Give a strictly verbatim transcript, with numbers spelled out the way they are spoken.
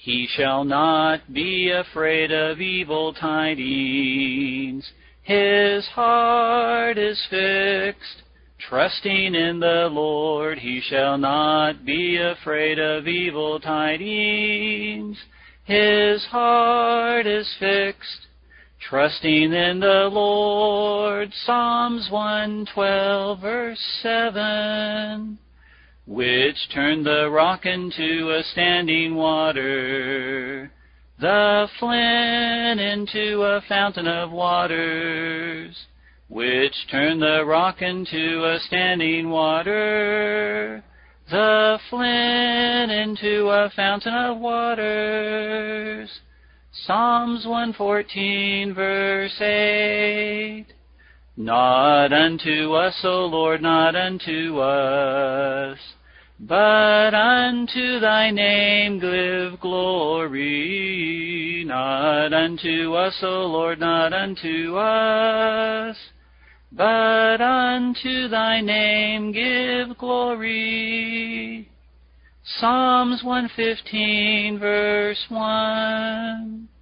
He shall not be afraid of evil tidings. His heart is fixed, trusting in the Lord. He shall not be afraid of evil tidings. His heart is fixed, trusting in the Lord. Psalms one twelve, verse seven. Which turned the rock into a standing water, the flint into a fountain of waters. Which turned the rock into a standing water, the flint into a fountain of waters. Psalms one fourteen, verse eight. Not unto us, O Lord, not unto us, but unto thy name give glory. Not unto us, O Lord, not unto us, but unto thy name give glory. Psalms one fifteen, verse one.